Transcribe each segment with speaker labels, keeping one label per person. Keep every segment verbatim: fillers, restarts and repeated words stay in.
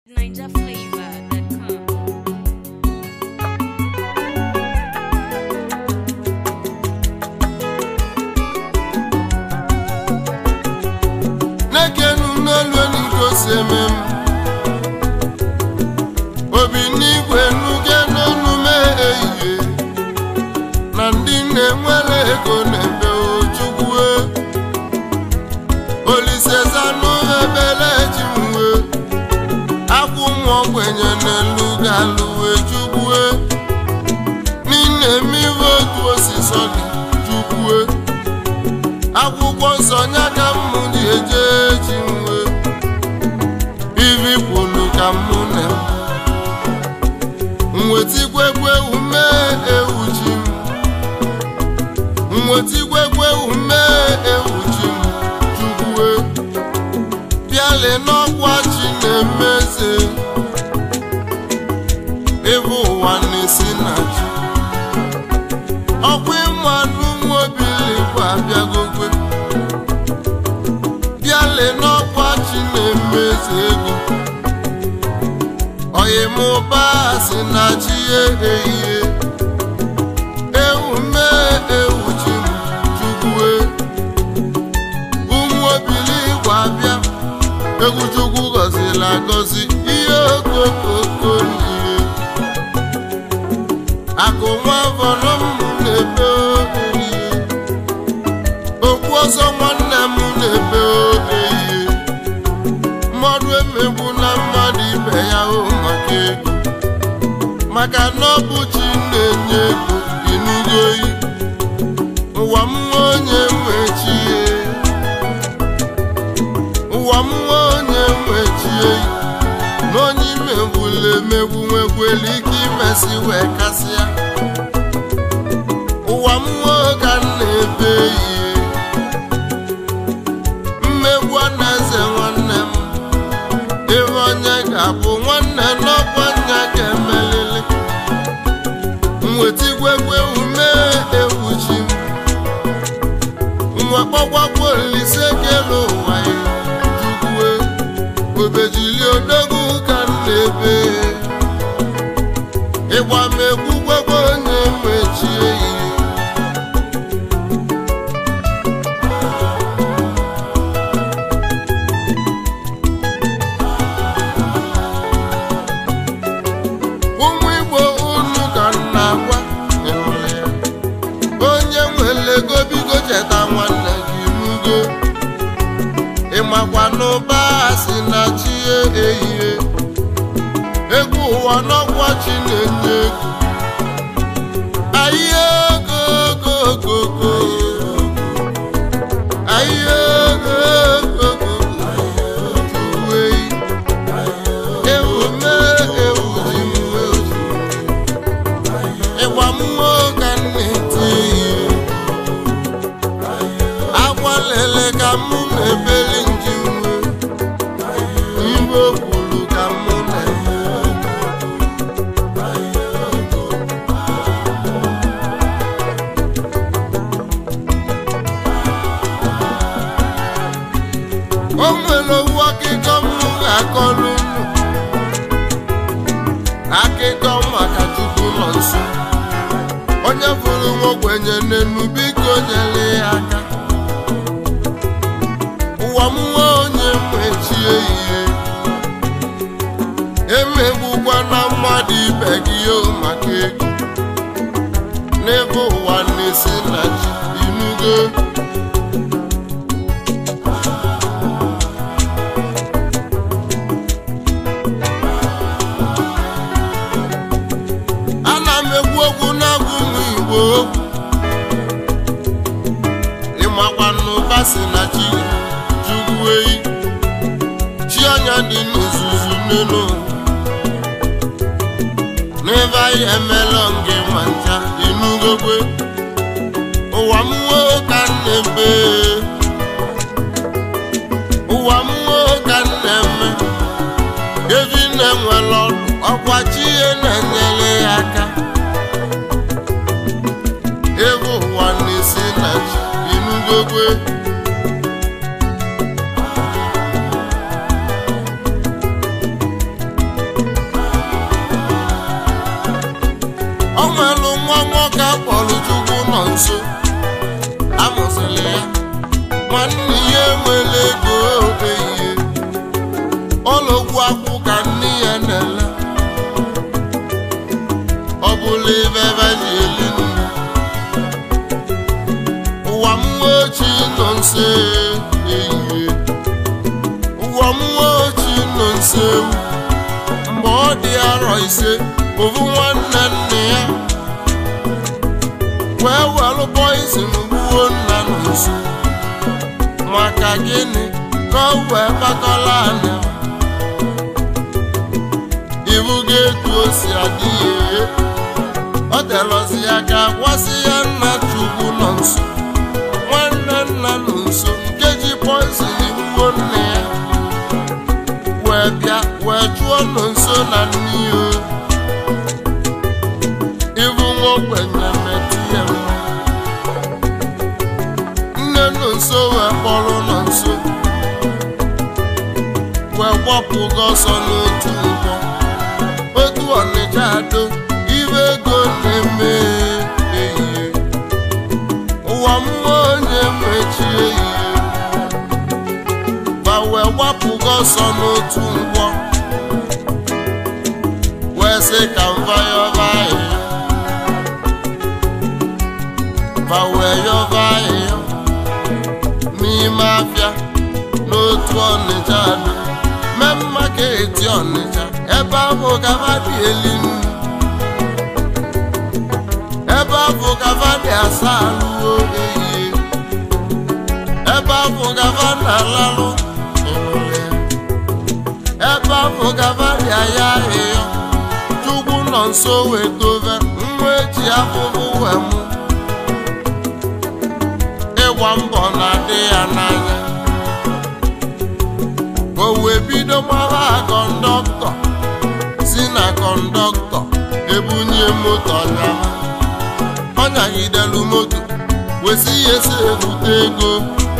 Speaker 1: Niger Flavor dot com.
Speaker 2: Nekenu n'olu n'ikosi emem obi n'igwe nuge n'onume ehihie na ndị na-enwere ego n'ebe Ojukwu Olise zanụ ebele jimwe akwụ nwa ogbenye n'elu galuwe Chukwu n'ine mive otu osisi dị Chukwu akwụkwọ nsọ nya ka mmụ dị eje chinwe ivi kwulu ka mmụ na mwetigwegwe ume ewu chi m mwetigwegwe ume ewu chi m Chukwu bịale n'ọkwa chi na-emeze ebe ụwa na-esi na chi ọkwa ịmanụ nwobili kwa abịagogwe bịale n'ọkwa chi na-emeze ego oyi mụba si na chi ehihie ewu mee ewu chi m Chukwu ụmụ obili kwa abịa egwu Chukwu gọzila agọzi ihe okokoko n'ihe akụ nwa vọrọ m na-ebe ehihie okwu ọzọ nwanne m na-ebe ehihie mmadụ emegbu na mmadụ ibe ya hụ maka ego maka na ọ bụ chi na-enye ego ịnụgo oyi ụwa m nwa onye nwe chi ụwa m nwa onye nwe chi na onye imegbula emegbu nwekwere ike imesi wee kasịa ụwa m nwa ka m na-ebe ihe mmegbu na-eze nwanne m ebe onye ga-abụ nwanne n'ọkwa nya ga-emelili mwetigwegwe ume ewu chi m nwekpọkwakwa Olise kele ụwa ya Chukwu obejili odogwu ka m na-ebe ịgba m egwu gwegwe onye mechie ihe ụmụ Igbo unu ka m na-agwa onye nwere ego bigo cheta nwanne gị nugo ịmakwa n'ụba si na chi ehihie egwu ụwa n'ọkwa chi na-enye ego ahịa ego ego ego ego ahịa ego ego ego Chukwu ewu mee ewu ji mwe ịgba mmụọ ka m na-eti ihe akwa lele ka mụ na-ebeli nji nwe iwe okwulu ka mụ na-eme o nwere owu akịkọ m ga-akọrọ unu akịkọ maka Chukwu nọ nso onye fụrụ nwa ogbenye n'enu biko nyere ya aka ụwa m nwa onye mechie ihe emegbukwa na mmadụ ibe gị o maka ego n'ebe ụwa na-esi na chi inugo ana m egwu okwu na-agụ ụmụ Igbo okwu ịmakwa n'ụba si na chi Chukwu eyi chi anya dị n'ozuzu n'elu n'ebe anyị emela ngị ma ncha ịnụgokwe ụwa m nwa ka m na-ebe ụwa m nwa ka m na-eme evi na-enwere ọrụ ọkwa chi ihe na-enyere ya aka ebe ụwa na-esi na chi ịnụgokwe nso amụsịrị ya nwanne ya enwere ego ehihie ọlọgwụ akwụ ka nne ya na-ele ọ bụla ebe ebe ji eli nri ụwa mmụọ ochie nọ nso ehihie ụwa mmụọ ochie nọ nso ewu mgbe ọ dị arọ ise ovu nwanne nne ya wee welụ poizin gbuo nna nso maka gịnị ka ọ wee kpakọla anya ibuga etu o si adị ya ọ telọzi ya ka agwasị ya nna Chukwu nọ nso nwanne nna nọ nso nke ji poizin gbuo nne ya wee bịa wee chụọ nọ nso na nne ya ibu nwaogbenye metụ ya nne nọ nso wee kpọrọ nọ nso wee gbapụga ọsọ n'otu ụgbọ otu Ọnịcha ado ibe ego na-eme ehihie ụwa mmụọ onye mechi ehihie ma wee gbapụga ọsọ n'otu ụgbọ wee sị ka mva yọba ahịhịa ma wee yọba ahịhịa n'ime afịa n'otu Ọnịcha ado mee maka eti Ọnịcha ebe ahụ gaba dị eli nri ebe ahụ gaba dị asa alụwo ehihie ebe ahụ gaba na-alalụ ebe ahụ gaba dị aya ahịhịa Chukwu nọ nso wee dobe nwa eji afụfụ wee mụ ịgba mbọ na-adị ya n'anya o wee bido gbara kọndọktọ si na kọndọktọ ebunye moto ọnyama ọ nyagidelu moto wesi ya esi erute ego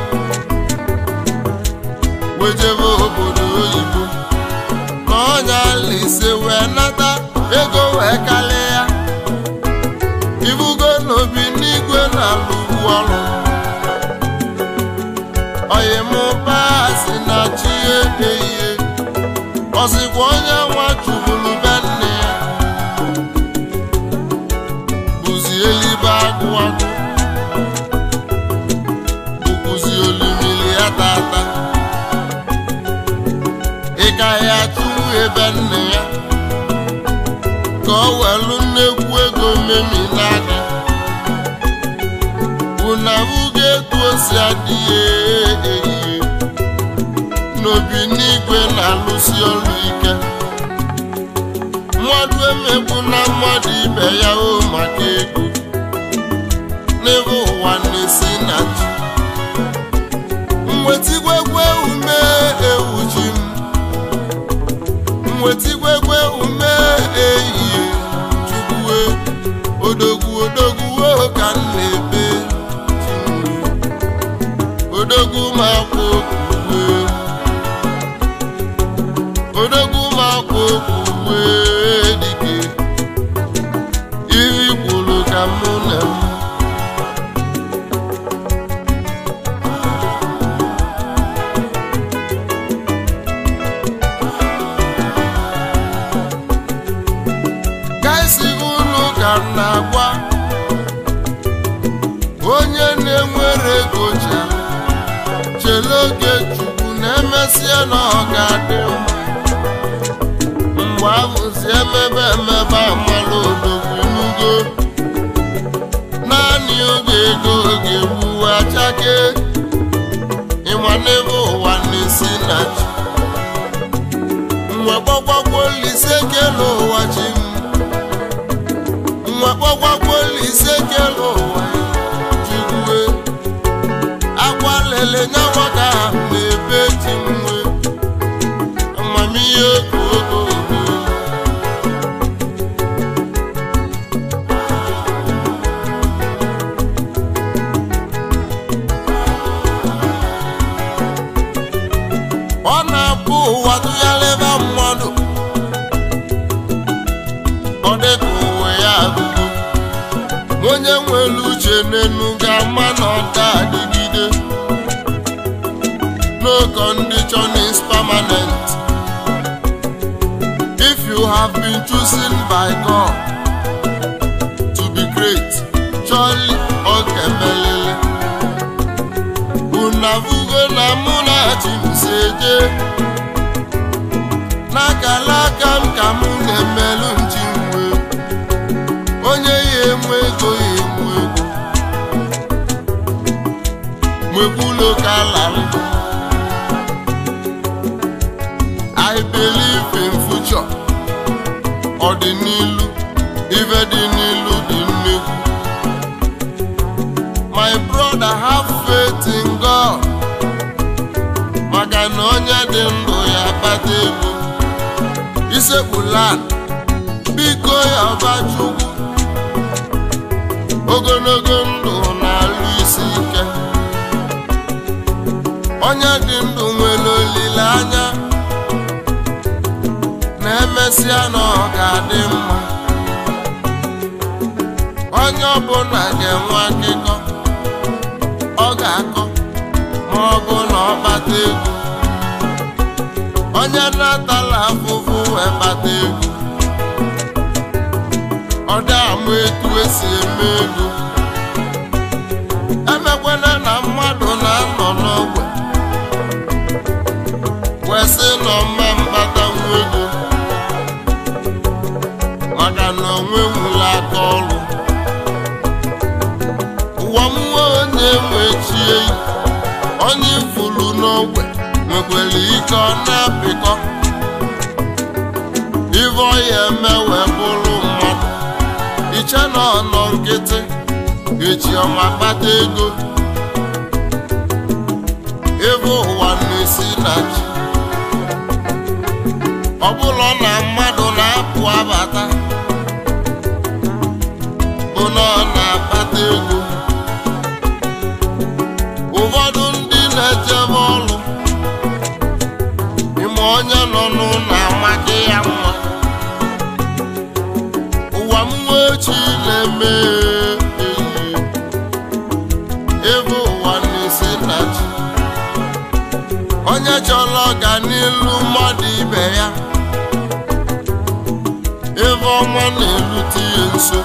Speaker 2: wejebe obodo oyibo na ọnya lise wee nata ego wee kalịa ya ibugo n'obi n'igwe na-alụbu ọrụ oyimụba si na chi ehihie ọzịkwa onye nwa chụburu be nne ya bụzi elibe agụ agụ bụkwụzi olimili ya tata ị gaghị achụwu ebe nne ya ka ọ welu nnekwu ego memi n'aka una buga etu o si adị ehihie n'obi n'igwe na-alụsi ọrụ ike mmadụ emegbu na mmadụ ibe ya o maka ego n'ebe ụwa na-esi na ji mwetigwegwe ume ewu ji m mwetigwegwe ume ehihie Chukwue odogwu odogwu ka m na-ebe odogwu ma kwụ okwu odogwu ma kwụ okwu dike iri kwuru ka mụ na m gaisi unu ka m na-agwa onye na-enwere ego ji chele oge Chukwu na-emesịa na ọ ga-adị mma mgbe ahụzi emebe emebe amala odogwu n'ugo naanị oge ego oge gbuwe achake ịma n'ebe ụwa na-esi na chi mwe gbagwagwo Olise kele ụwa chi m mwe gbagwagwo Olise kele ụwa Chukwue agwa lele nyawa ka na-ebe ji mwe amamihe ogo ọ na-abụ ụwa tụgharịba mmadụ ọ dịka uwe ya agụgo onye nwere uche nenu ga-ama na ọda adịgide. No condition is permanent. If you have been chosen by God to be great, surely ọ ga-emelele. Unavugo na mụ na Chimseje, n'akala aka m ka mụ na-emelụ nchimwe. Onye ya enwe ego ya enwe ego, mwekwulo ka lara. I believe in future. Ọdịnilu, ife dị n'ilu dị nnekwu. My brother, have faith in God. Maka na onye dị ndụ ya akpata ego. Isekpula biko ya ọba Chukwu. Ogologo ndụ na-alụ isi ike. Onye dị ndụ nwere olileanya na-emesịa na ọ ga-adị mma. Onye ọbụla ga-enwe akụkọ ọ ga-akọ ma ọ bụ na ọ kpata ego. Onye na-atala afụfụ wee kpata ego, ọ da-amụ etu esi eme ego. Emekwana na mmadụ na-anọ n'ogbe wee sị na ọma mkpata nwa ego, maka na onwe nwụla aka ọrụ. Ụwa mmụọ onye nwechie onye ifulu n'ogbe nwekwere ike ọ na-apịkọ. Ife ọ ya eme wee bụrụ mmadụ, iche na ọ nọ nkịtị echi ọma kpata ego. Ebe ụwa na-esi na chi, ọ bụla na mmadụ na-apụ abata bụ na ọ na-akpata ego. Ụfọdụ ndị na-ejebe ọrụ, ime onye nọ n'ụlọ amaghị ya mma. Ụwa mmụọ echi na-eme eyi, ebe ụwa na-esi na chi. Onye chọrọ ọganilu mmadụ ibe ya, ebe ọma na-erute ya nso.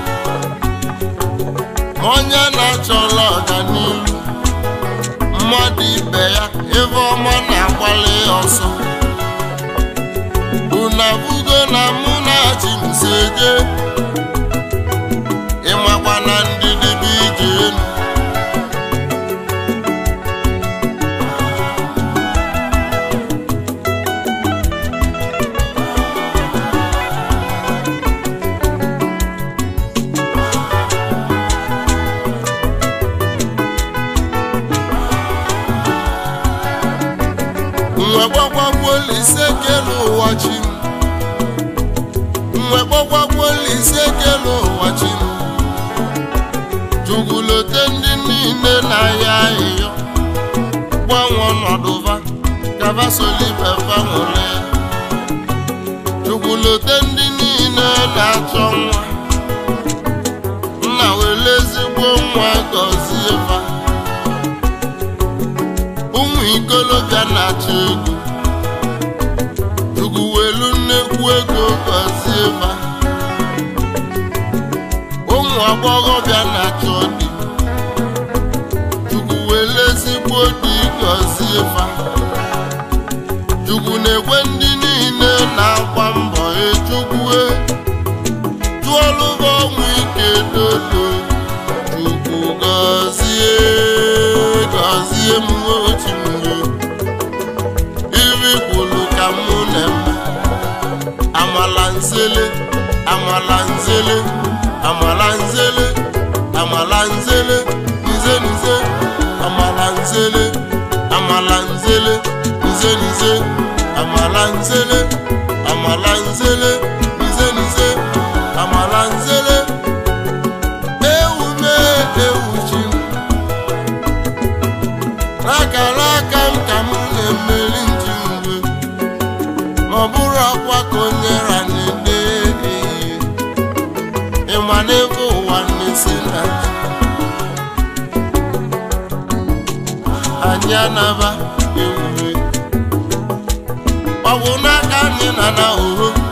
Speaker 2: Onye na-achọrọ ọganilu mmadụ ibe ya, ebe ọma na-agbalị ya ọsọ. Unavugo na mụ na Chimseje, ịmakwa na ndidi bụ ije enu. Mwekwakwolise kele ụwa chi m, mwekwakwolise kele ụwa chi m. Jugulote ndị niile na-ahịa ahịhịa, gbanwe ọnọdụva kaba solibefa nwere. Jugulote ndị niile na-achọ nwa, nna were ezigbo nwa gọzie fa. Ụmụ ikolobịa na-achọ ego, Chukwu welu nnekwu ego gọzie fa. Ụmụ agbọghọbịa na-achọ di, Chukwu welu ezigbo di gọzie fa. Chukwu na-ekwe ndị niile na-agba mbọ echukwu tụọlụba ọnwụ ike dodo. Chukwu gọzie gọzie m ochi mmiri, iri kwulu ka mụ na-eme. Amala nzele, amala nzele, amala nzele, amala nzele, nze nze, amala nzele, amala nzele, nze nze, amala nzele, amala nzele, nze nze, amala nzele. Ewu me ewu chi m, n'akara aka m ka m na-emeri njimwe. Ma ọ bụrụ akwa ka onye ra na-ede ehihie, ịma n'ebe ụwa na-esi na chi. anyị anaba ewuwe ọgwụ n'aka anyị na na oho